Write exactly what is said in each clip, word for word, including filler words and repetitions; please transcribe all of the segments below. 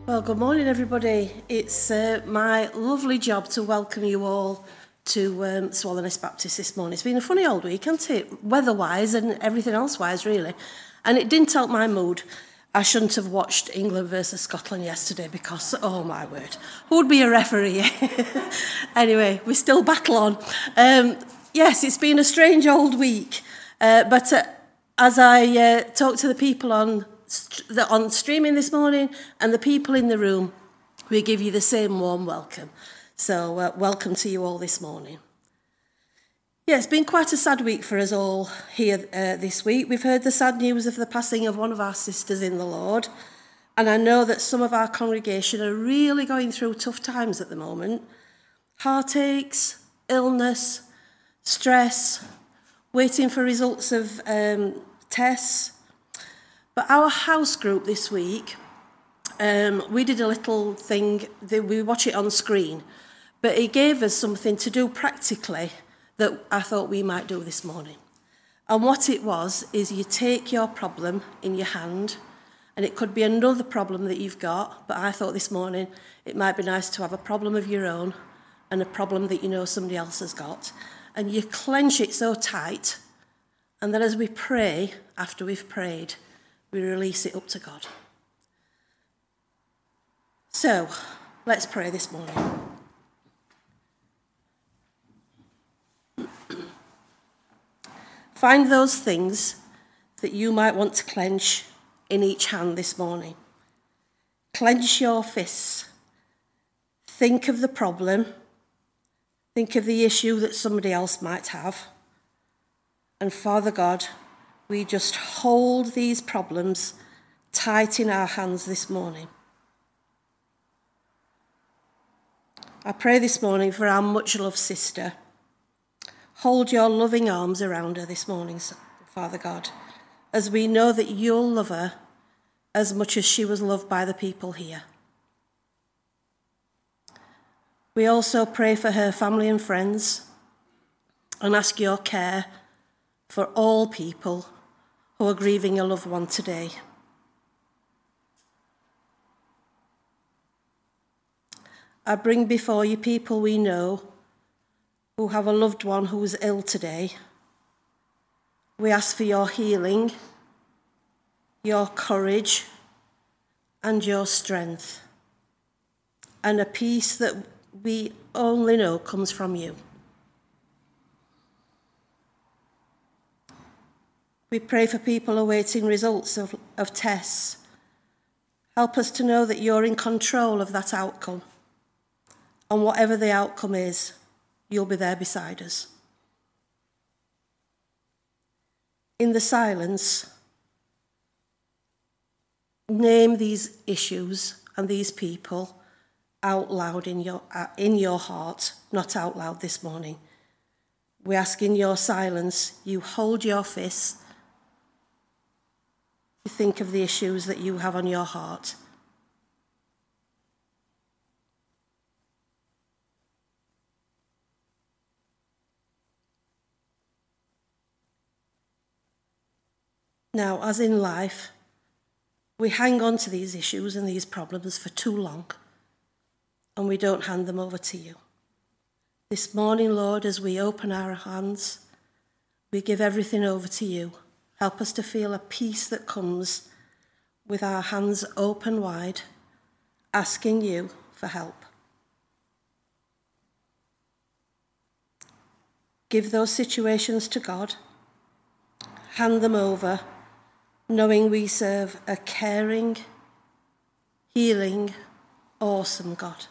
Well, good morning, everybody. It's uh, my lovely job to welcome you all to um, Swallownest Baptist this morning. It's been a funny old week, hasn't it? Weather-wise and everything else-wise, really. And it didn't help my mood. I shouldn't have watched England versus Scotland yesterday because, oh my word, who would be a referee? Anyway, we still battle on. Um, yes, it's been a strange old week. Uh, but uh, as I uh, talk to the people on on streaming this morning and the people in the room, we give you the same warm welcome. So uh, welcome to you all this morning. Yeah, it's been quite a sad week for us all here uh, this week. We've heard the sad news of the passing of one of our sisters in the Lord, and I know that some of our congregation are really going through tough times at the moment. Heartaches, illness, stress, waiting for results of um, tests. But our house group this week, um, we did a little thing, we watch it on screen, but it gave us something to do practically that I thought we might do this morning. And what it was is you take your problem in your hand, and it could be another problem that you've got, but I thought this morning it might be nice to have a problem of your own and a problem that you know somebody else has got. And you clench it so tight, and then as we pray, after we've prayed, we release it up to God. So, let's pray this morning. Find those things that you might want to clench in each hand this morning. Clench your fists. Think of the problem. Think of the issue that somebody else might have. And Father God, we just hold these problems tight in our hands this morning. I pray this morning for our much-loved sister. Hold your loving arms around her this morning, Father God, as we know that you'll love her as much as she was loved by the people here. We also pray for her family and friends and ask your care for all people who are grieving a loved one today. I bring before you people we know who have a loved one who is ill today. We ask for your healing, your courage, and your strength, and a peace that we only know comes from you. We pray for people awaiting results of, of tests. Help us to know that you're in control of that outcome. And whatever the outcome is, you'll be there beside us. In the silence, name these issues and these people out loud in your, uh, in your heart, not out loud this morning. We ask in your silence, you hold your fists. You think of the issues that you have on your heart. Now, as in life, we hang on to these issues and these problems for too long, and we don't hand them over to you. This morning, Lord, as we open our hands, we give everything over to you. Help us to feel a peace that comes with our hands open wide, asking you for help. Give those situations to God. Hand them over, knowing we serve a caring, healing, awesome God.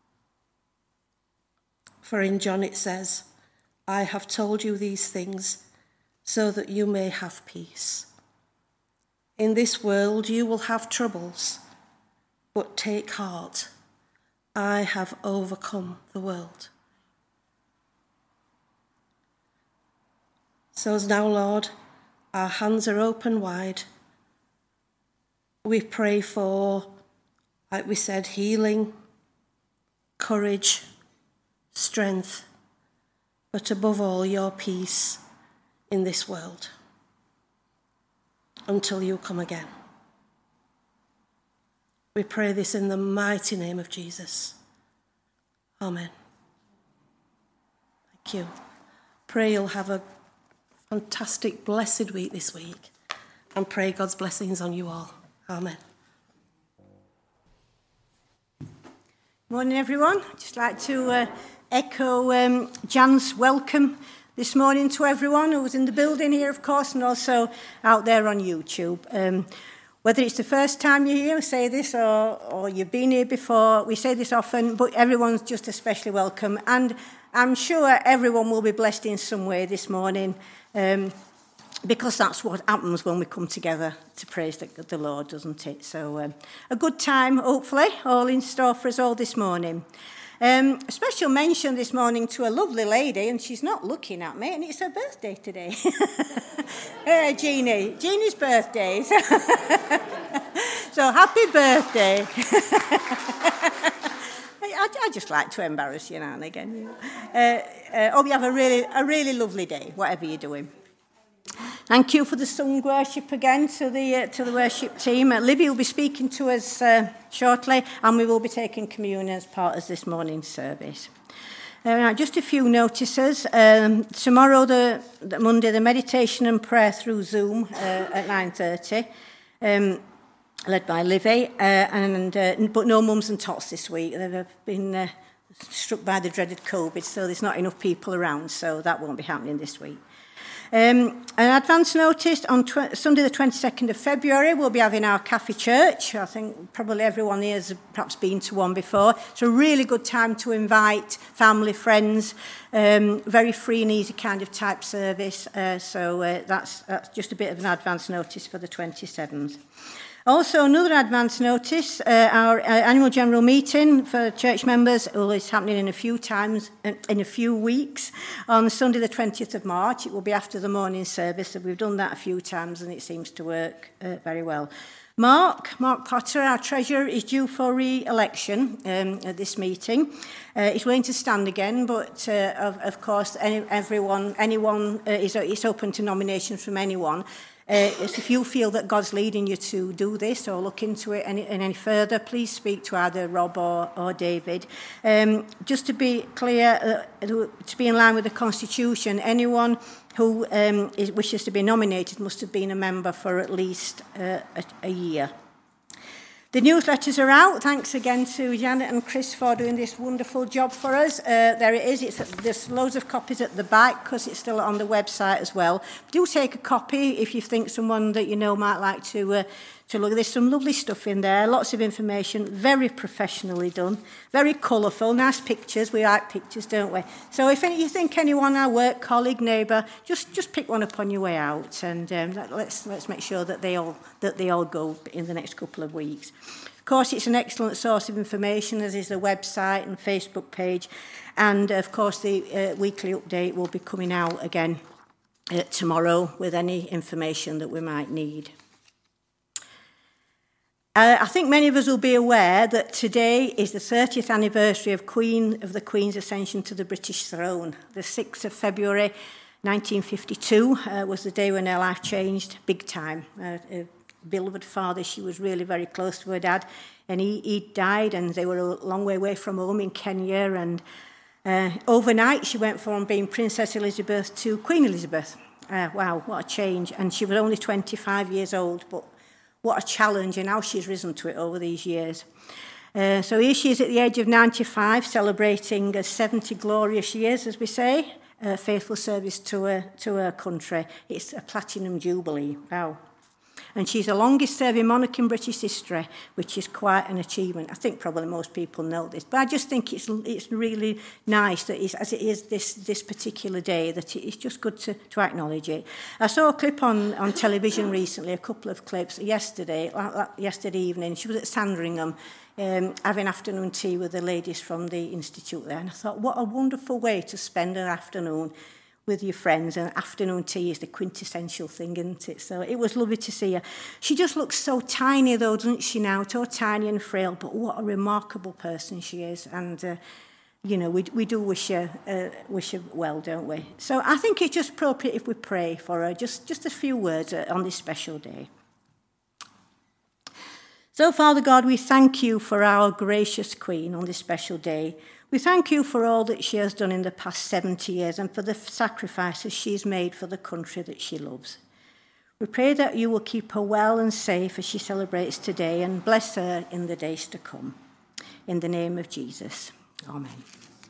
For in John it says, I have told you these things so that you may have peace. In this world you will have troubles, but take heart. I have overcome the world. So as now, Lord, our hands are open wide. We pray for, like we said, healing, courage, strength, but above all, your peace in this world until you come again. We pray this in the mighty name of Jesus. Amen. Thank you. Pray you'll have a fantastic, blessed week this week, and pray God's blessings on you all. Amen. Morning, everyone. I'd just like to uh, echo um, Jan's welcome this morning to everyone who was in the building here, of course, and also out there on YouTube. Um, whether it's the first time you're here, we say this, or, or you've been here before, we say this often, but everyone's just especially welcome. And I'm sure everyone will be blessed in some way this morning, um, because that's what happens when we come together to praise the, the Lord, doesn't it? So um, a good time, hopefully, all in store for us all this morning. Um, a special mention this morning to a lovely lady, and she's not looking at me, and it's her birthday today. uh, Jeannie. Jeannie's birthday. So happy birthday. I, I just like to embarrass you now and again. Uh, uh, hope you have a really, a really lovely day, whatever you're doing. Thank you for the sung worship again to the uh, to the worship team. Uh, Libby will be speaking to us uh, shortly, and we will be taking communion as part of this morning's service. Uh, now, just a few notices. Um, tomorrow, the, the Monday, the meditation and prayer through Zoom uh, at nine thirty, um, led by Livy, uh, and uh, but no mums and tots this week. They've been uh, struck by the dreaded COVID, so there's not enough people around, so that won't be happening this week. Um, an advance notice, on tw- Sunday the twenty-second of February, we'll be having our Cafe Church. I think probably everyone here has perhaps been to one before. It's a really good time to invite family, friends, um, very free and easy kind of type service. Uh, so uh, that's, that's just a bit of an advance notice for the twenty-seventh. Also, another advance notice, uh, our uh, annual general meeting for church members well, is happening in a few times, in a few weeks. On Sunday the twentieth of March, it will be after the morning service, so we've done that a few times and it seems to work uh, very well. Mark, Mark Potter, our treasurer, is due for re-election um, at this meeting. Uh, he's willing to stand again, but uh, of, of course, any, everyone, anyone uh, is it's open to nominations from anyone. Uh, if you feel that God's leading you to do this or look into it any, any further, please speak to either Rob or, or David. Um, just to be clear, uh, to be in line with the Constitution, anyone who um, is, wishes to be nominated must have been a member for at least uh, a, a year. The newsletters are out. Thanks again to Janet and Chris for doing this wonderful job for us. Uh, there it is. It's, there's loads of copies at the back because it's still on the website as well. Do take a copy if you think someone that you know might like to uh, to look. There's some lovely stuff in there. Lots of information. Very professionally done. Very colourful. Nice pictures. We like pictures, don't we? So if any, you think anyone, our work colleague, neighbour, just just pick one up on your way out, and um, let's let's make sure that they all that they all go in the next couple of weeks. Of course, it's an excellent source of information, as is the website and Facebook page. And, of course, the uh, weekly update will be coming out again uh, tomorrow with any information that we might need. Uh, I think many of us will be aware that today is the thirtieth anniversary of Queen of the Queen's ascension to the British throne. The sixth of February nineteen fifty-two uh, was the day when her life changed big time. Uh, uh, beloved father, she was really very close to her dad, and he, he died, and they were a long way away from home in Kenya, and uh, overnight she went from being Princess Elizabeth to Queen Elizabeth. Uh, wow, what a change. And she was only twenty-five years old, but what a challenge, and how she's risen to it over these years. Uh, so here she is at the age of ninety-five, celebrating uh, seventy glorious years, as we say, uh, faithful service to her, to her country. It's a platinum jubilee. Wow. And she's the longest serving monarch in British history, which is quite an achievement. I think probably most people know this, but I just think it's it's really nice that it's, as it is this this particular day, that it's just good to, to acknowledge it. I saw a clip on, on television recently, a couple of clips yesterday, yesterday evening. She was at Sandringham, um, having afternoon tea with the ladies from the institute there, and I thought, what a wonderful way to spend an afternoon with your friends, and afternoon tea is the quintessential thing, isn't it? So it was lovely to see her. She just looks so tiny, though, doesn't she now? So tiny and frail, but what a remarkable person she is. And, uh, you know, we we do wish her, uh, wish her well, don't we? So I think it's just appropriate if we pray for her, just, just a few words on this special day. So, Father God, we thank you for our gracious Queen on this special day. We thank you for all that she has done in the past seventy years and for the sacrifices she's made for the country that she loves. We pray that you will keep her well and safe as she celebrates today and bless her in the days to come. In the name of Jesus, amen.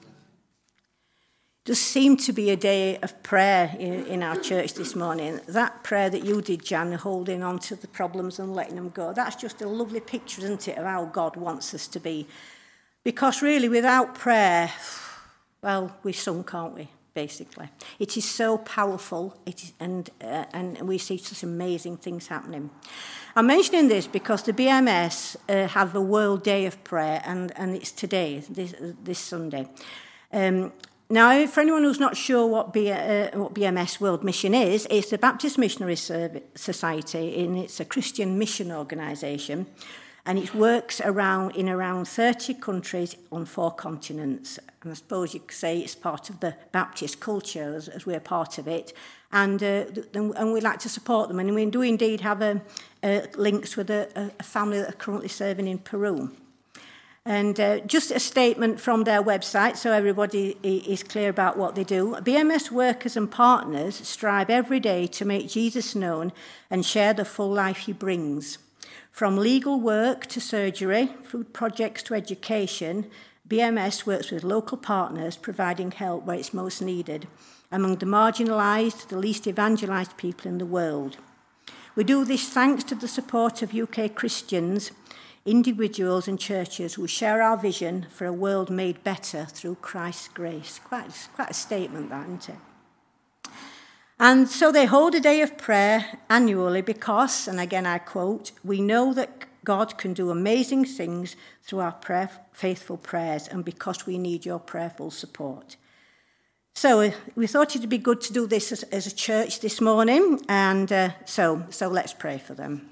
It does seem to be a day of prayer in, in our church this morning. That prayer that you did, Jan, holding on to the problems and letting them go, that's just a lovely picture, isn't it, of how God wants us to be. Because really, without prayer, well, we're sunk, aren't we, basically? It is so powerful, it is, and, uh, and we see such amazing things happening. I'm mentioning this because the B M S uh, have a World Day of Prayer, and, and it's today, this, this Sunday. Um, Now, for anyone who's not sure what, B, uh, what B M S World Mission is, it's the Baptist Missionary Society, and it's a Christian mission organisation, and it works around in around thirty countries on four continents. And I suppose you could say it's part of the Baptist culture as, as we're part of it, and uh, and we like to support them. And we do indeed have a, a links with a, a family that are currently serving in Peru. And uh, just a statement from their website, so everybody is clear about what they do. B M S workers and partners strive every day to make Jesus known and share the full life he brings. From legal work to surgery, food projects to education, B M S works with local partners, providing help where it's most needed, among the marginalised, the least evangelised people in the world. We do this thanks to the support of U K Christians, individuals and churches who share our vision for a world made better through Christ's grace. Quite, quite a statement, that, isn't it? And so they hold a day of prayer annually because, and again I quote, we know that God can do amazing things through our prayer, faithful prayers, and because we need your prayerful support. So we thought it'd be good to do this as, as a church this morning, and uh, so, so let's pray for them.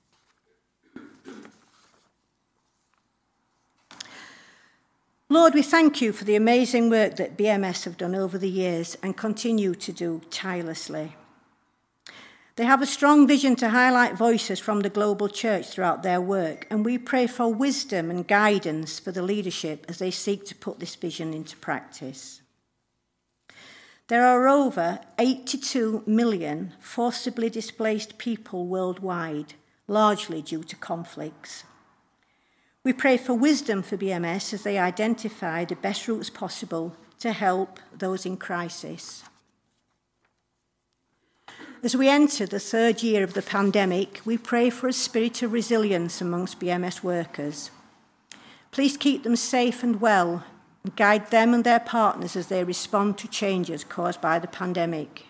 Lord, we thank you for the amazing work that B M S have done over the years and continue to do tirelessly. They have a strong vision to highlight voices from the global church throughout their work, and we pray for wisdom and guidance for the leadership as they seek to put this vision into practice. There are over eighty-two million forcibly displaced people worldwide, largely due to conflicts. We pray for wisdom for B M S as they identify the best routes possible to help those in crisis. As we enter the third year of the pandemic, we pray for a spirit of resilience amongst B M S workers. Please keep them safe and well, and guide them and their partners as they respond to changes caused by the pandemic.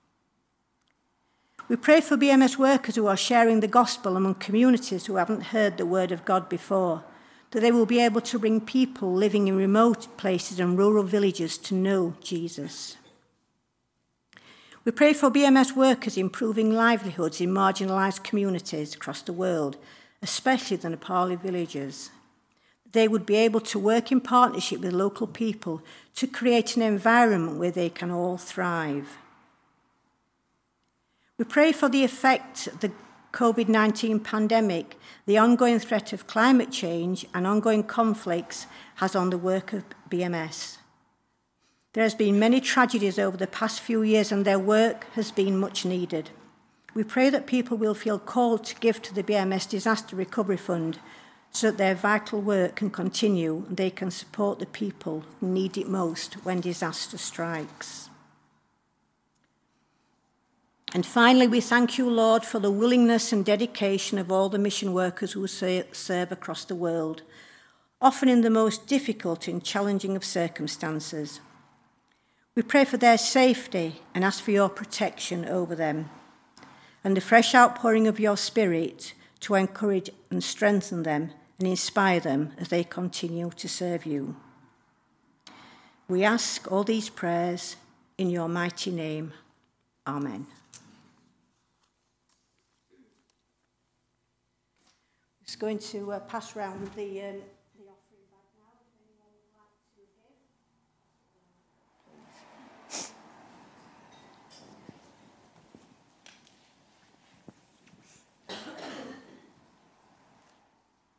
We pray for B M S workers who are sharing the gospel among communities who haven't heard the word of God before, that they will be able to bring people living in remote places and rural villages to know Jesus. We pray for B M S workers improving livelihoods in marginalised communities across the world, especially the Nepali villages. They would be able to work in partnership with local people to create an environment where they can all thrive. We pray for the effect the COVID nineteen pandemic, the ongoing threat of climate change and ongoing conflicts has on the work of B M S. There has been many tragedies over the past few years and their work has been much needed. We pray that people will feel called to give to the B M S Disaster Recovery Fund so that their vital work can continue and they can support the people who need it most when disaster strikes. And finally, we thank you, Lord, for the willingness and dedication of all the mission workers who serve across the world, often in the most difficult and challenging of circumstances. We pray for their safety and ask for your protection over them, and the fresh outpouring of your Spirit to encourage and strengthen them and inspire them as they continue to serve you. We ask all these prayers in your mighty name. Amen. Just going to uh, pass around the, um, the offering bag now, if anyone would like to give.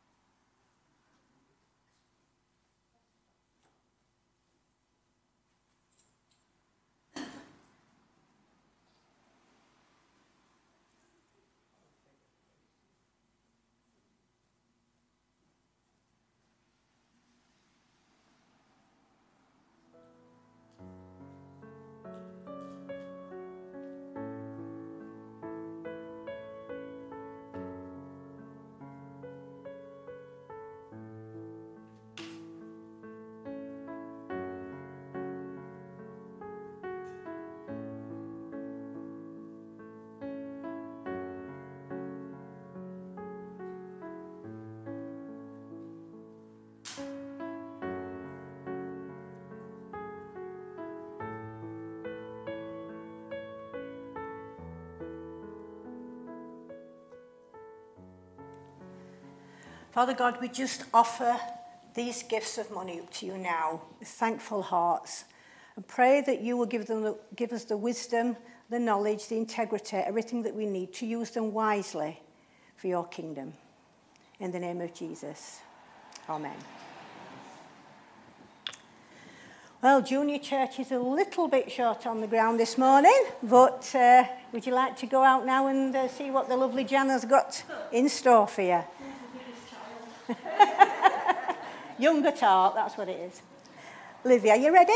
Father God, we just offer these gifts of money up to you now with thankful hearts and pray that you will give them, the, give us the wisdom, the knowledge, the integrity, everything that we need to use them wisely for your kingdom. In the name of Jesus. Amen. Well, junior church is a little bit short on the ground this morning, but uh, would you like to go out now and uh, see what the lovely Jan has got in store for you? Younger tart, that's what it is. Livia, are you ready?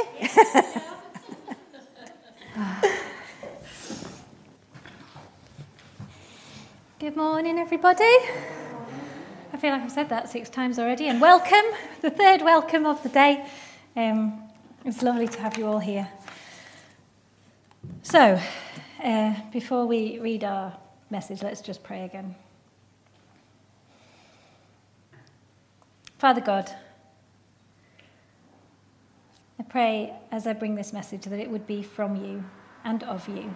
Good morning, everybody. I feel like I've said that six times already. And welcome, the third welcome of the day. Um, it's lovely to have you all here. So, uh, before we read our message, let's just pray again. Father God, I pray as I bring this message that it would be from you and of you.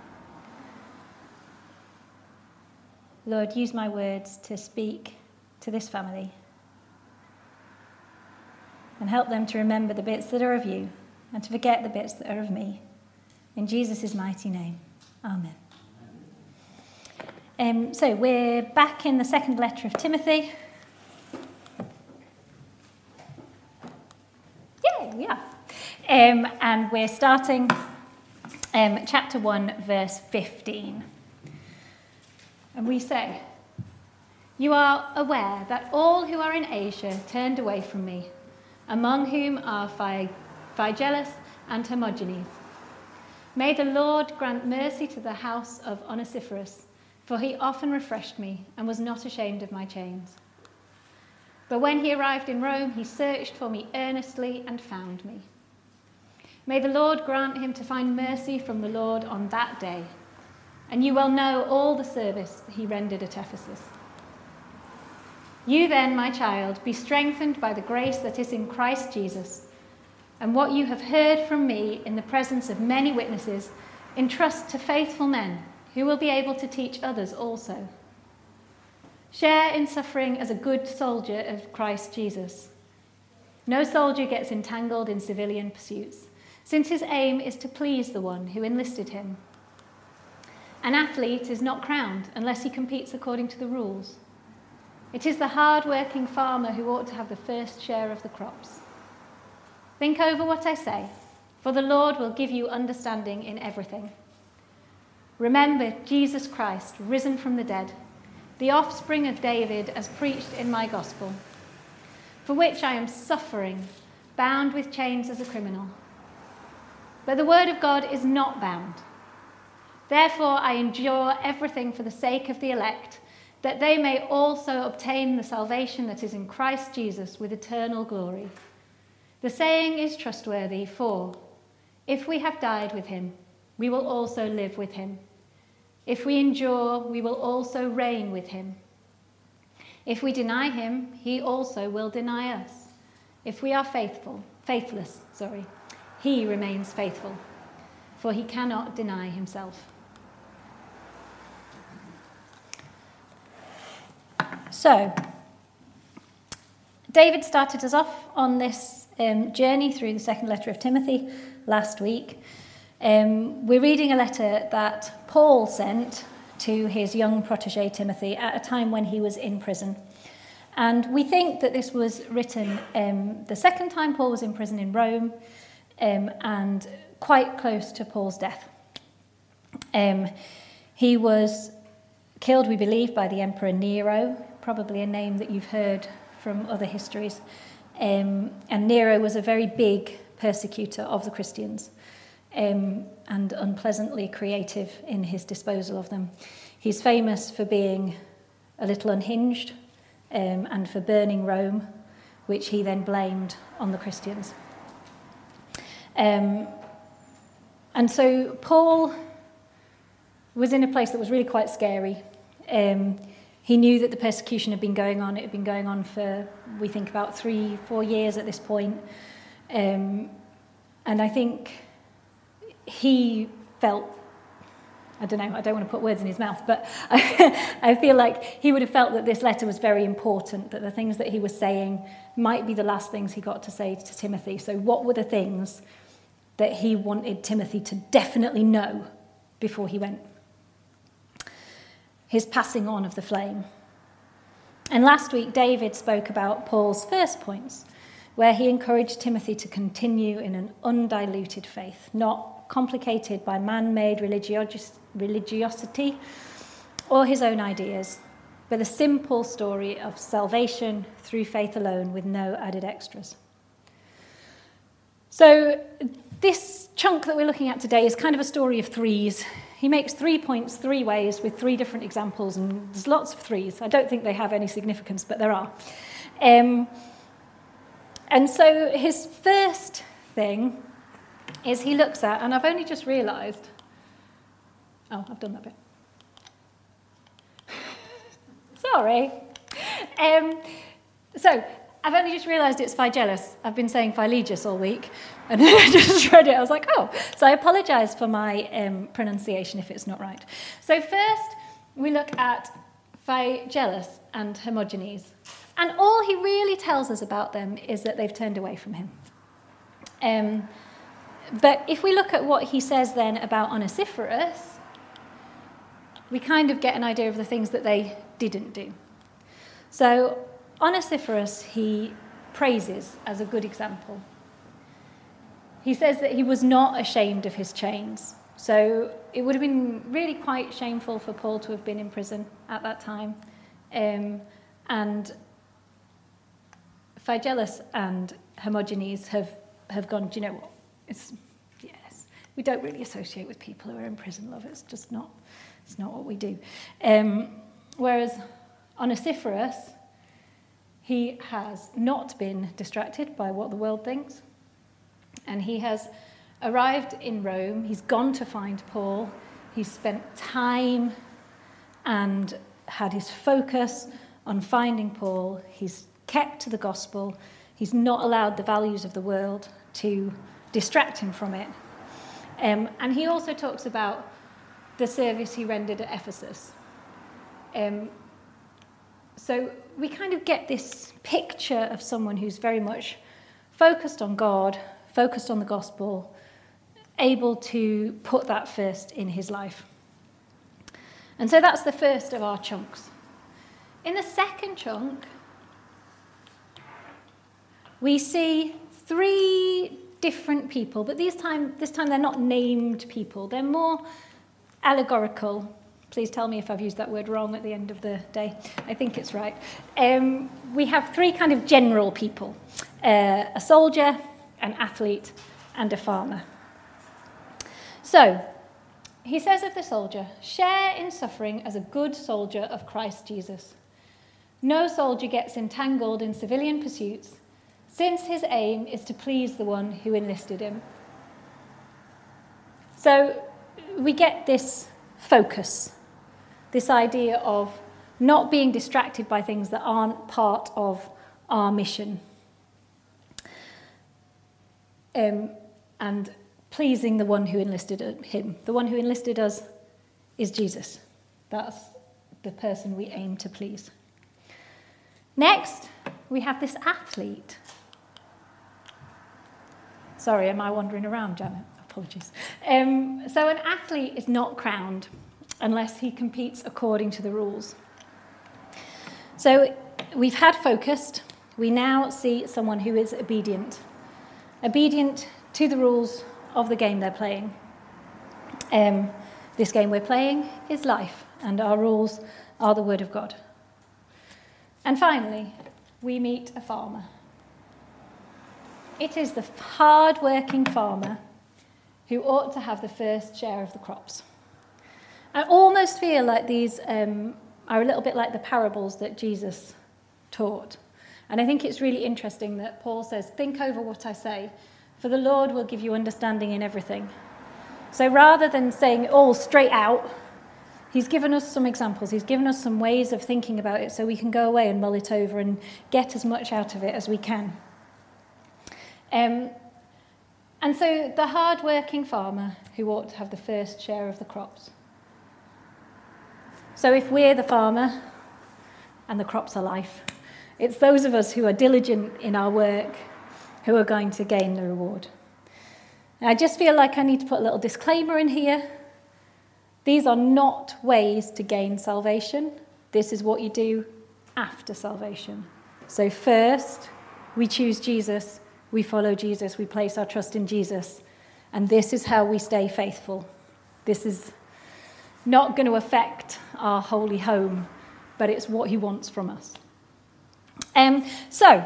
Lord, use my words to speak to this family and help them to remember the bits that are of you and to forget the bits that are of me. In Jesus' mighty name, amen. Um, so we're back in the second letter of Timothy. Yeah, we are. Um, and we're starting um, chapter one, verse fifteen. And we say, "You are aware that all who are in Asia turned away from me, among whom are Phygellus and Hermogenes. May the Lord grant mercy to the house of Onesiphorus, for he often refreshed me and was not ashamed of my chains. But when he arrived in Rome, he searched for me earnestly and found me. May the Lord grant him to find mercy from the Lord on that day. And you well know all the service he rendered at Ephesus. You then, my child, be strengthened by the grace that is in Christ Jesus, and what you have heard from me in the presence of many witnesses, entrust to faithful men who will be able to teach others also. Share in suffering as a good soldier of Christ Jesus. No soldier gets entangled in civilian pursuits, since his aim is to please the one who enlisted him. An athlete is not crowned unless he competes according to the rules. It is the hard-working farmer who ought to have the first share of the crops. Think over what I say, for the Lord will give you understanding in everything. Remember Jesus Christ, risen from the dead, the offspring of David as preached in my gospel, for which I am suffering, bound with chains as a criminal. But the word of God is not bound. Therefore I endure everything for the sake of the elect, that they may also obtain the salvation that is in Christ Jesus with eternal glory. The saying is trustworthy, for if we have died with him, we will also live with him. If we endure, we will also reign with him. If we deny him, he also will deny us. If we are faithful, faithless, sorry, he remains faithful, for he cannot deny himself." So, David started us off on this um, journey through the second letter of Timothy last week. Um, we're reading a letter that Paul sent to his young protege Timothy at a time when he was in prison. And we think that this was written um, the second time Paul was in prison in Rome, um, and quite close to Paul's death. Um, he was killed, we believe, by the Emperor Nero, probably a name that you've heard from other histories. Um, and Nero was a very big persecutor of the Christians, um, and unpleasantly creative in his disposal of them. He's famous for being a little unhinged, um, and for burning Rome, which he then blamed on the Christians. Um, and so Paul was in a place that was really quite scary. Um, he knew that the persecution had been going on. It had been going on for, we think, about three, four years at this point. Um, and I think he felt I don't know, I don't want to put words in his mouth, but I, I feel like he would have felt that this letter was very important, that the things that he was saying might be the last things he got to say to Timothy. So what were the things that he wanted Timothy to definitely know before he went? His passing on of the flame. And last week, David spoke about Paul's first points, where he encouraged Timothy to continue in an undiluted faith, not complicated by man-made religios- religiosity or his own ideas, but a simple story of salvation through faith alone with no added extras. So this chunk that we're looking at today is kind of a story of threes. He makes three points three ways with three different examples, and there's lots of threes. I don't think they have any significance, but there are. Um, and so his first thing is he looks at, and I've only just realised, oh, I've done that bit. Sorry. Um, so, I've only just realised it's Phygellus. I've been saying Philegus all week, and then I just read it. I was like, oh. So I apologise for my um, pronunciation if it's not right. So first, we look at Phygellus and Hermogenes. And all he really tells us about them is that they've turned away from him. Um, but if we look at what he says then about Onesiphorus, we kind of get an idea of the things that they didn't do. So Onesiphorus he praises as a good example. He says that he was not ashamed of his chains. So it would have been really quite shameful for Paul to have been in prison at that time. Um, and Phygellus and Hermogenes have, have gone, do you know what? It's, yes, we don't really associate with people who are in prison, love. It's just not, it's not what we do. Um, whereas Onesiphorus, he has not been distracted by what the world thinks. And he has arrived in Rome. He's gone to find Paul. He's spent time and had his focus on finding Paul. He's kept to the gospel. He's not allowed the values of the world to distract him from it. Um, and he also talks about the service he rendered at Ephesus. Um, so we kind of get this picture of someone who's very much focused on God, focused on the gospel, able to put that first in his life. And so that's the first of our chunks. In the second chunk, we see three different people, but these time, this time they're not named people. They're more allegorical. Please tell me if I've used that word wrong at the end of the day. I think it's right. Um, we have three kind of general people. Uh, a soldier, an athlete, and a farmer. So, he says of the soldier, share in suffering as a good soldier of Christ Jesus. No soldier gets entangled in civilian pursuits, since his aim is to please the one who enlisted him. So, we get this focus, this idea of not being distracted by things that aren't part of our mission. Um, and pleasing the one who enlisted him. The one who enlisted us is Jesus. That's the person we aim to please. Next, we have this athlete. Sorry, am I wandering around, Janet? Apologies. Um, so an athlete is not crowned unless he competes according to the rules. So we've had focused. We now see someone who is obedient. Obedient to the rules of the game they're playing. Um, this game we're playing is life, and our rules are the Word of God. And finally, we meet a farmer. It is the hard-working farmer who ought to have the first share of the crops. I almost feel like these um, are a little bit like the parables that Jesus taught. And I think it's really interesting that Paul says, think over what I say, for the Lord will give you understanding in everything. So rather than saying it all straight out, he's given us some examples. He's given us some ways of thinking about it so we can go away and mull it over and get as much out of it as we can. Um, and so the hard-working farmer who ought to have the first share of the crops. So if we're the farmer and the crops are life, it's those of us who are diligent in our work who are going to gain the reward. And I just feel like I need to put a little disclaimer in here. These are not ways to gain salvation. This is what you do after salvation. So first, we choose Jesus, we follow Jesus, we place our trust in Jesus, and this is how we stay faithful. This is not going to affect our holy home, but it's what he wants from us. Um, so,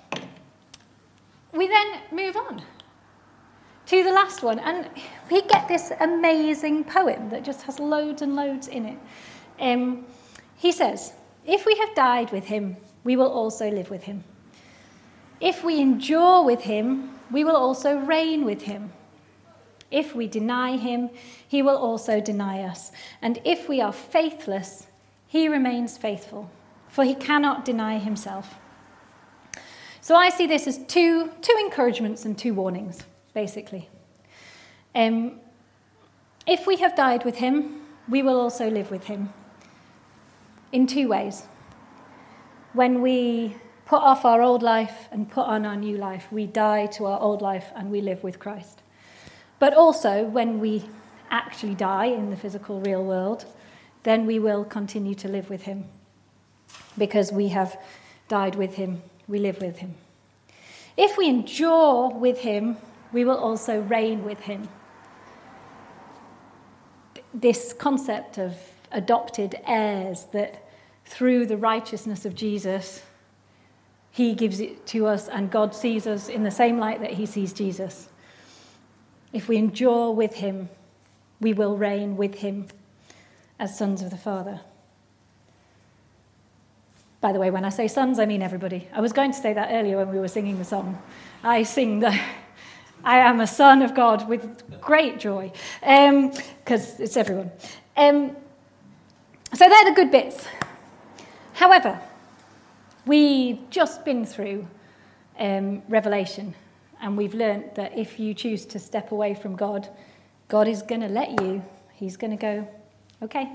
we then move on to the last one, and we get this amazing poem that just has loads and loads in it. Um, he says, if we have died with him, we will also live with him. If we endure with him, we will also reign with him. If we deny him, he will also deny us. And if we are faithless, he remains faithful, for he cannot deny himself. So I see this as two, two encouragements and two warnings, basically. Um, if we have died with him, we will also live with him in two ways. When we put off our old life and put on our new life, we die to our old life and we live with Christ. But also, when we actually die in the physical, real world, then we will continue to live with him. Because we have died with him, we live with him. If we endure with him, we will also reign with him. This concept of adopted heirs, that through the righteousness of Jesus, he gives it to us and God sees us in the same light that he sees Jesus. If we endure with him, we will reign with him as sons of the Father. By the way, when I say sons, I mean everybody. I was going to say that earlier when we were singing the song. I sing the, I am a son of God with great joy, because um, it's everyone. Um, so they're the good bits. However, we've just been through um, Revelation, and we've learnt that if you choose to step away from God, God is going to let you. He's going to go, okay.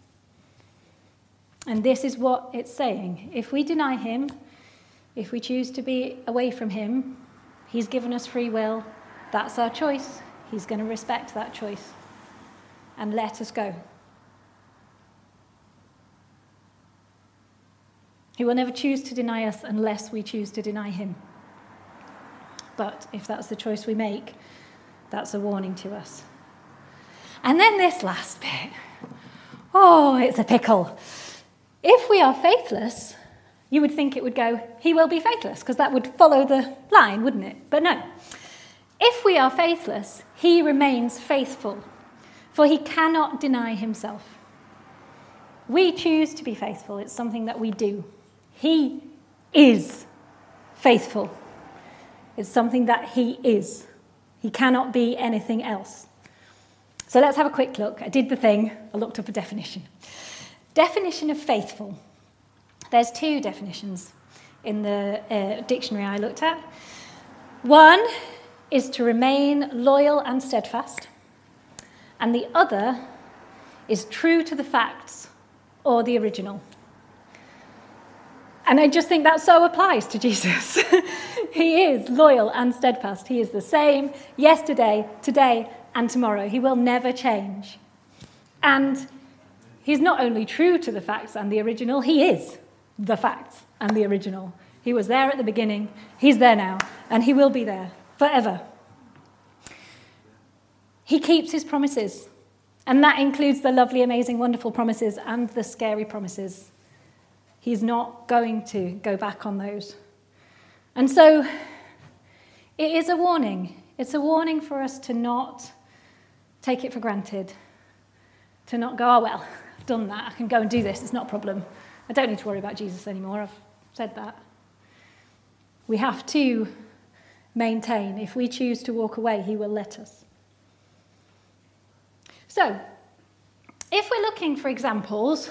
And this is what it's saying. If we deny him, if we choose to be away from him, he's given us free will. That's our choice. He's going to respect that choice and let us go. He will never choose to deny us unless we choose to deny him. But if that's the choice we make, that's a warning to us. And then this last bit. Oh, it's a pickle. If we are faithless, you would think it would go, he will be faithless, because that would follow the line, wouldn't it? But no. If we are faithless, he remains faithful, for he cannot deny himself. We choose to be faithful. It's something that we do. He is faithful. It's something that he is. He cannot be anything else. So let's have a quick look. I did the thing. I looked up a definition. Definition of faithful. There's two definitions in the uh, dictionary I looked at. One is to remain loyal and steadfast, and the other is true to the facts or the original. And I just think that so applies to Jesus. He is loyal and steadfast. He is the same yesterday, today, and tomorrow. He will never change. And he's not only true to the facts and the original, he is the facts and the original. He was there at the beginning, he's there now, and he will be there forever. He keeps his promises, and that includes the lovely, amazing, wonderful promises and the scary promises. He's not going to go back on those. And so it is a warning. It's a warning for us to not take it for granted, to not go, oh, well, I've done that. I can go and do this. It's not a problem. I don't need to worry about Jesus anymore. I've said that. We have to maintain. If we choose to walk away, he will let us. So, if we're looking for examples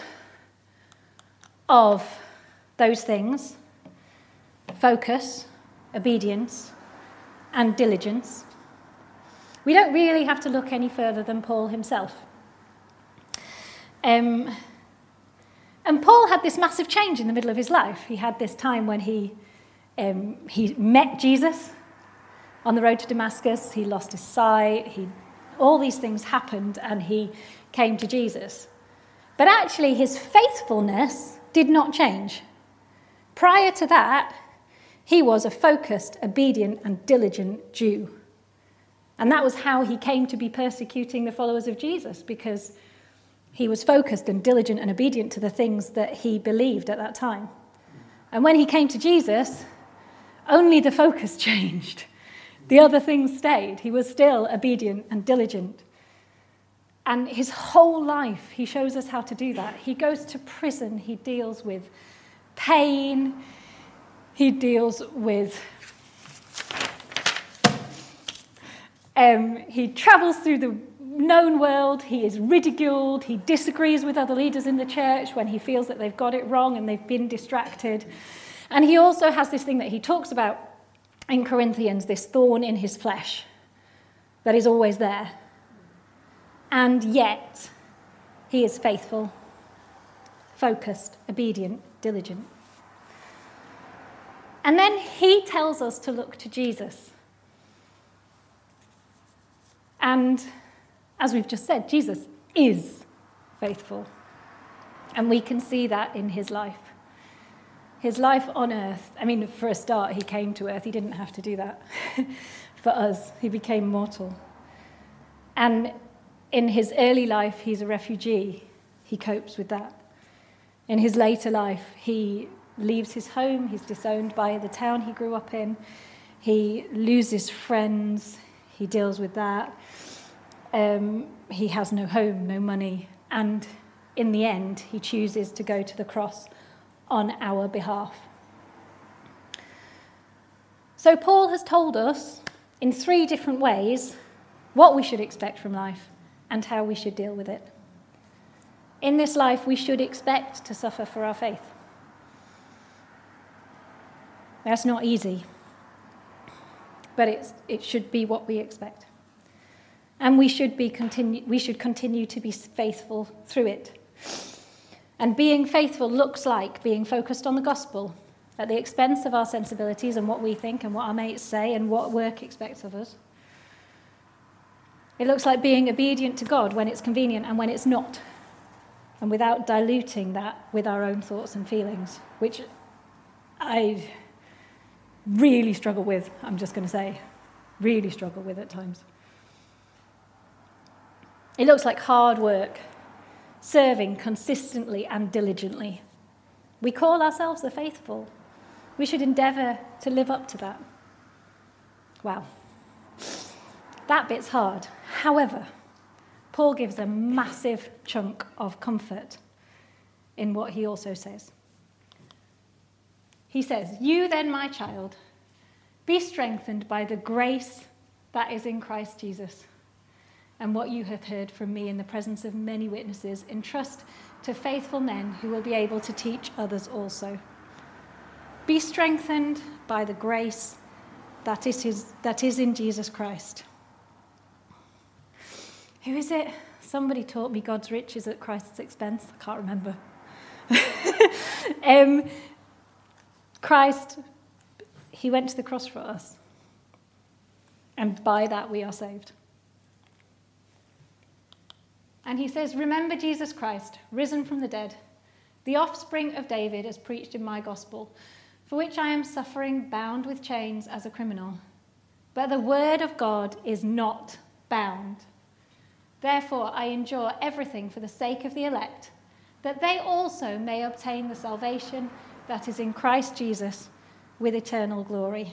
of those things, focus, obedience, and diligence, we don't really have to look any further than Paul himself. Um, And Paul had this massive change in the middle of his life. He had this time when he, um, he met Jesus on the road to Damascus. He lost his sight. He, all these things happened, and he came to Jesus. But actually, his faithfulness did not change. Prior to that, he was a focused, obedient, and diligent Jew. And that was how he came to be persecuting the followers of Jesus, because he was focused and diligent and obedient to the things that he believed at that time. And when he came to Jesus, only the focus changed. The other things stayed. He was still obedient and diligent. And his whole life, he shows us how to do that. He goes to prison. He deals with pain. He deals with... Um, he travels through the known world. He is ridiculed. He disagrees with other leaders in the church when he feels that they've got it wrong and they've been distracted. And he also has this thing that he talks about in Corinthians, this thorn in his flesh that is always there. And yet, he is faithful, focused, obedient, diligent. And then he tells us to look to Jesus. And as we've just said, Jesus is faithful. And we can see that in his life. His life on earth, I mean, for a start, he came to earth. He didn't have to do that. For us, he became mortal. And in his early life, he's a refugee. He copes with that. In his later life, he leaves his home. He's disowned by the town he grew up in. He loses friends. He deals with that. Um, he has no home, no money. And in the end, he chooses to go to the cross on our behalf. So Paul has told us in three different ways what we should expect from life and how we should deal with it. In this life, we should expect to suffer for our faith. That's not easy, but it's, it should be what we expect. And we should, be continue, we should continue to be faithful through it. And being faithful looks like being focused on the gospel at the expense of our sensibilities and what we think and what our mates say and what work expects of us. It looks like being obedient to God when it's convenient and when it's not, and without diluting that with our own thoughts and feelings, which I really struggle with, I'm just going to say, really struggle with at times. It looks like hard work, serving consistently and diligently. We call ourselves the faithful. We should endeavour to live up to that. Wow. That bit's hard. However, Paul gives a massive chunk of comfort in what he also says. He says, "You then, my child, be strengthened by the grace that is in Christ Jesus. And what you have heard from me in the presence of many witnesses, entrust to faithful men who will be able to teach others also. Be strengthened by the grace that is, his, that is in Jesus Christ." Who is it? Somebody taught me God's riches at Christ's expense. I can't remember. um, Christ, he went to the cross for us. And by that we are saved. And he says, "Remember Jesus Christ, risen from the dead, the offspring of David as preached in my gospel, for which I am suffering, bound with chains as a criminal. But the word of God is not bound. Therefore I endure everything for the sake of the elect, that they also may obtain the salvation that is in Christ Jesus with eternal glory."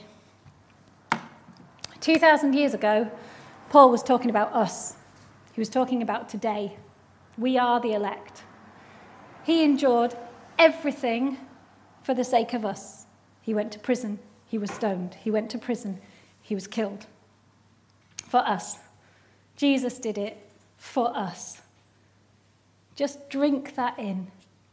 Two thousand years ago, Paul was talking about us. He was talking about today. We are the elect. He endured everything for the sake of us. He went to prison. He was stoned. He went to prison. He was killed. For us. Jesus did it for us. Just drink that in.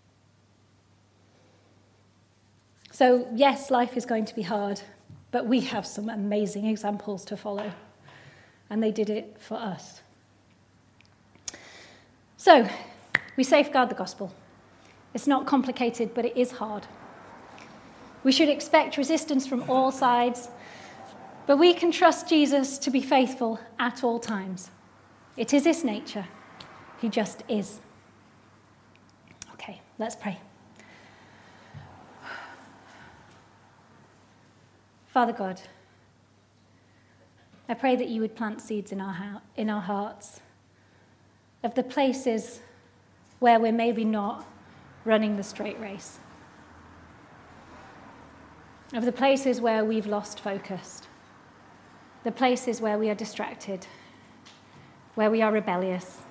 So, yes, life is going to be hard, but we have some amazing examples to follow. And they did it for us. So, we safeguard the gospel. It's not complicated, but it is hard. We should expect resistance from all sides, but we can trust Jesus to be faithful at all times. It is his nature. He just is. Okay, let's pray. Father God, I pray that you would plant seeds in our ha- in our hearts of the places where we're maybe not running the straight race, of the places where we've lost focus, the places where we are distracted, where we are rebellious,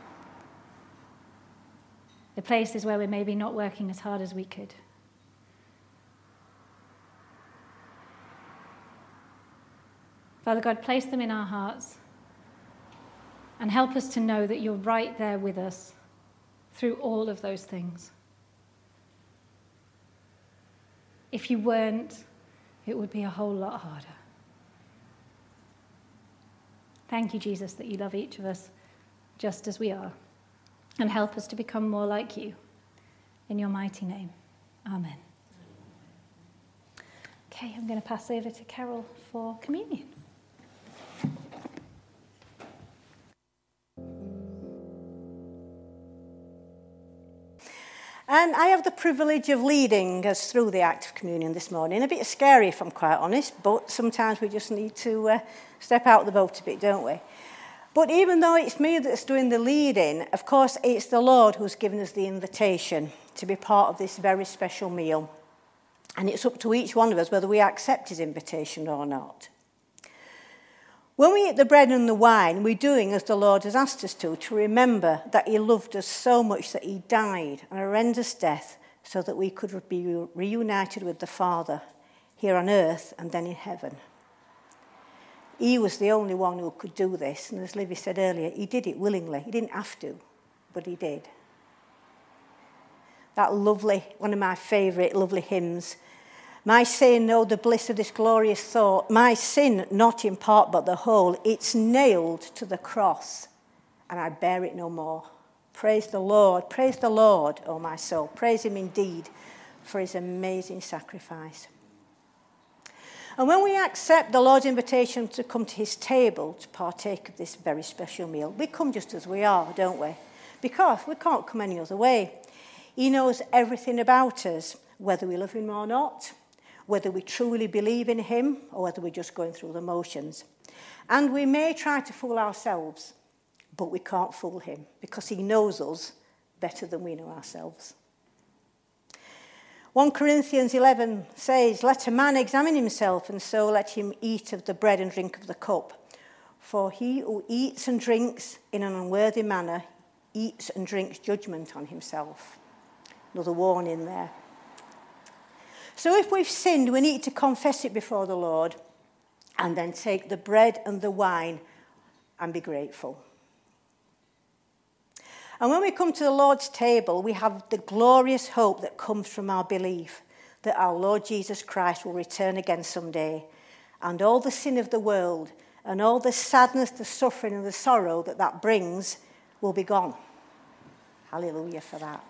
the places where we're maybe not working as hard as we could. Father God, place them in our hearts and help us to know that you're right there with us through all of those things. If you weren't, it would be a whole lot harder. Thank you, Jesus, that you love each of us just as we are, and help us to become more like you. In your mighty name, amen. Okay, I'm going to pass over to Carol for communion. And I have the privilege of leading us through the act of communion this morning. A bit scary, if I'm quite honest, but sometimes we just need to uh, step out of the boat a bit, don't we? But even though it's me that's doing the leading, of course, it's the Lord who's given us the invitation to be part of this very special meal. And it's up to each one of us whether we accept his invitation or not. When we eat the bread and the wine, we're doing as the Lord has asked us to, to remember that he loved us so much that he died an horrendous death so that we could be reunited with the Father here on earth and then in heaven. He was the only one who could do this, and as Livy said earlier, he did it willingly. He didn't have to, but he did. That lovely, one of my favourite lovely hymns, my sin, oh, the bliss of this glorious thought, my sin, not in part but the whole, it's nailed to the cross, and I bear it no more. Praise the Lord, praise the Lord, oh my soul. Praise him indeed for his amazing sacrifice. And when we accept the Lord's invitation to come to his table to partake of this very special meal, we come just as we are, don't we? Because we can't come any other way. He knows everything about us, whether we love him or not, whether we truly believe in him or whether we're just going through the motions. And we may try to fool ourselves, but we can't fool him because he knows us better than we know ourselves. First Corinthians eleven says, let a man examine himself, and so let him eat of the bread and drink of the cup. For he who eats and drinks in an unworthy manner eats and drinks judgment on himself. Another warning there. So if we've sinned, we need to confess it before the Lord and then take the bread and the wine and be grateful. And when we come to the Lord's table, we have the glorious hope that comes from our belief that our Lord Jesus Christ will return again someday, and all the sin of the world and all the sadness, the suffering and the sorrow that that brings will be gone. Hallelujah for that.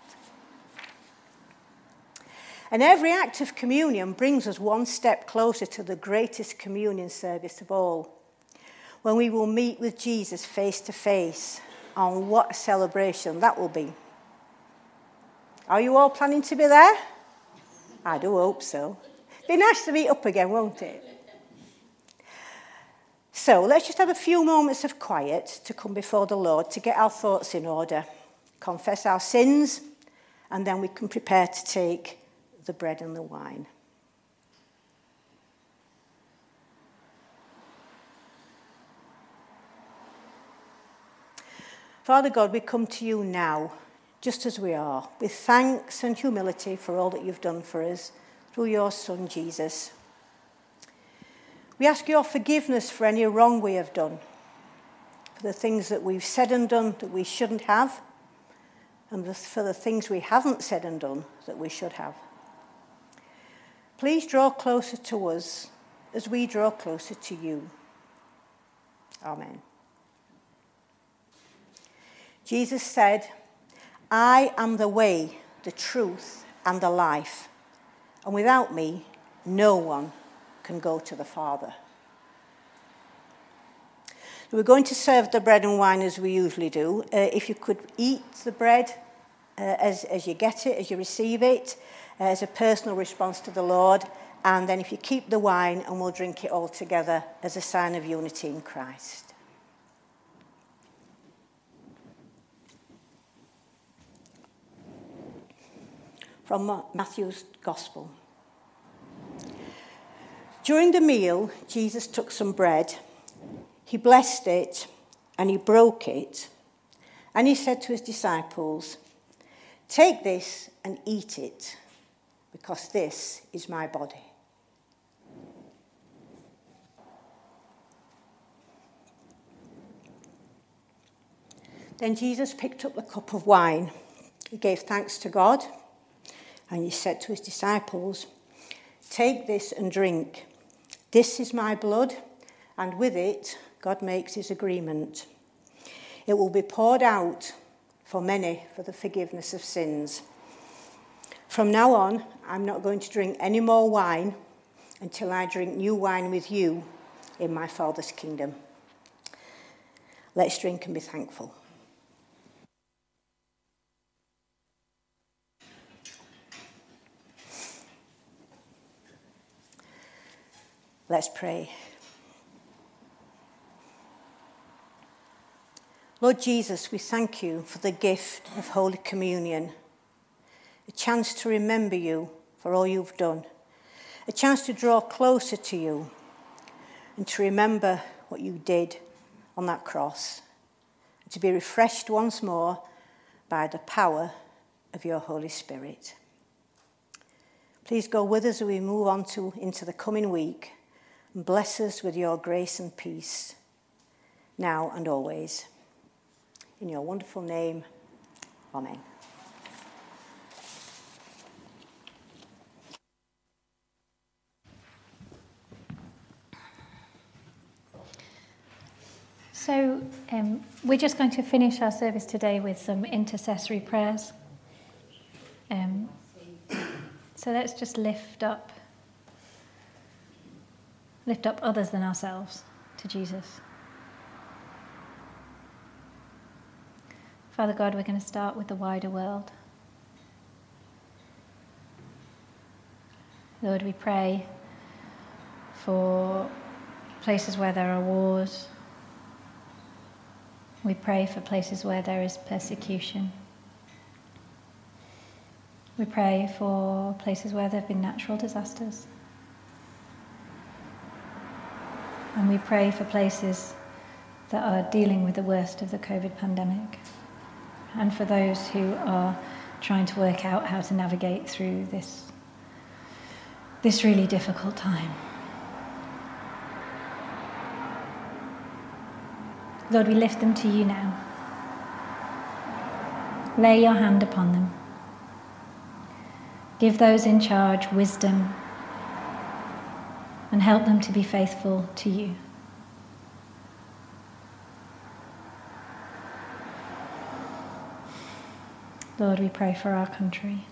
And every act of communion brings us one step closer to the greatest communion service of all, when we will meet with Jesus face to face. And what a celebration that will be. Are you all planning to be there? I do hope so. Be nice to meet up again, won't it? So let's just have a few moments of quiet to come before the Lord to get our thoughts in order, confess our sins, and then we can prepare to take the bread and the wine. Father God, we come to you now, just as we are, with thanks and humility for all that you've done for us through your Son, Jesus. We ask your forgiveness for any wrong we have done, for the things that we've said and done that we shouldn't have, and for the things we haven't said and done that we should have. Please draw closer to us as we draw closer to you. Amen. Jesus said, I am the way, the truth, and the life. And without me, no one can go to the Father. We're going to serve the bread and wine as we usually do. Uh, if you could eat the bread uh, as, as you get it, as you receive it, uh, as a personal response to the Lord. And then if you keep the wine, and we'll drink it all together as a sign of unity in Christ. From Matthew's Gospel. During the meal, Jesus took some bread. He blessed it, and he broke it. And he said to his disciples, "Take this and eat it, because this is my body." Then Jesus picked up the cup of wine. He gave thanks to God, and he said to his disciples, "Take this and drink. This is my blood, and with it God makes his agreement. It will be poured out for many for the forgiveness of sins. From now on, I'm not going to drink any more wine until I drink new wine with you in my Father's kingdom." Let's drink and be thankful. Let's pray. Lord Jesus, we thank you for the gift of Holy Communion, a chance to remember you for all you've done, a chance to draw closer to you and to remember what you did on that cross, and to be refreshed once more by the power of your Holy Spirit. Please go with us as we move on to into the coming week, and bless us with your grace and peace, now and always. In your wonderful name, amen. So um, we're just going to finish our service today with some intercessory prayers. Um, so let's just lift up, lift up others than ourselves to Jesus. Father God, we're going to start with the wider world. Lord, we pray for places where there are wars. We pray for places where there is persecution. We pray for places where there have been natural disasters. And we pray for places that are dealing with the worst of the COVID pandemic. And for those who are trying to work out how to navigate through this, this really difficult time. Lord, we lift them to you now. Lay your hand upon them. Give those in charge wisdom and help them to be faithful to you. Lord, we pray for our country.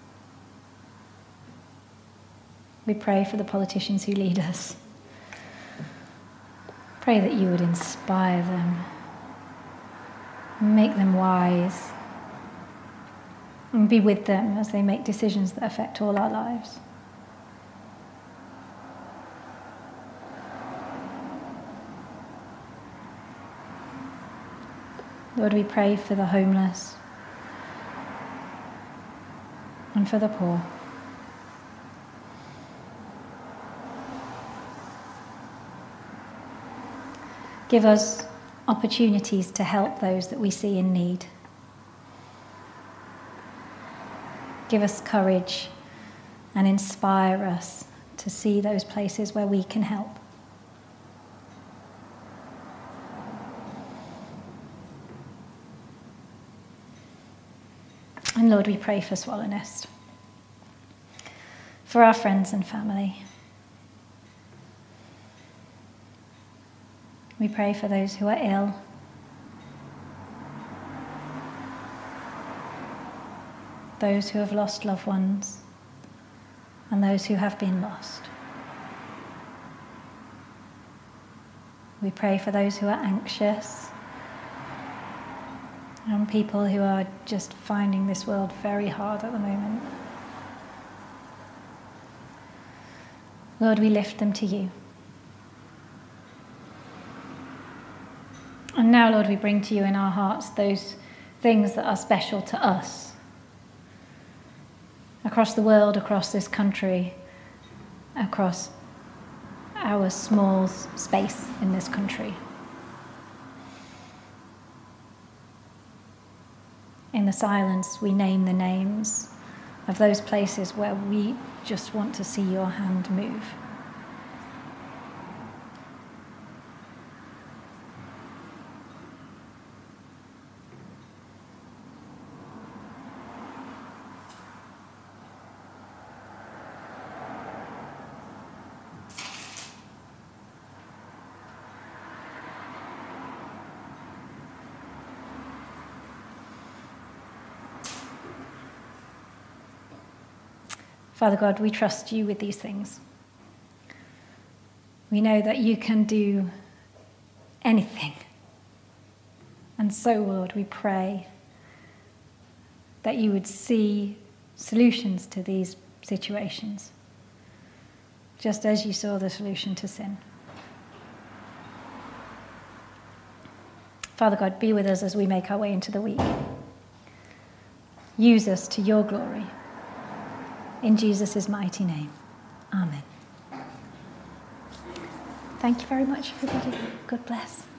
We pray for the politicians who lead us. Pray that you would inspire them, make them wise, and be with them as they make decisions that affect all our lives. Lord, we pray for the homeless and for the poor. Give us opportunities to help those that we see in need. Give us courage and inspire us to see those places where we can help. And Lord, we pray for Swallow Nest, for our friends and family. We pray for those who are ill. those who have lost loved ones and those who have been lost. We pray for those who are anxious and people who are just finding this world very hard at the moment. Lord, we lift them to you. And now, Lord, we bring to you in our hearts those things that are special to us. Across the world, across this country, across our small space in this country. In the silence, we name the names of those places where we just want to see your hand move. Father God, we trust you with these things. We know that you can do anything. And so, Lord, we pray that you would see solutions to these situations, just as you saw the solution to sin. Father God, be with us as we make our way into the week. Use us to your glory. In Jesus' mighty name, amen. Thank you very much, everybody. God bless.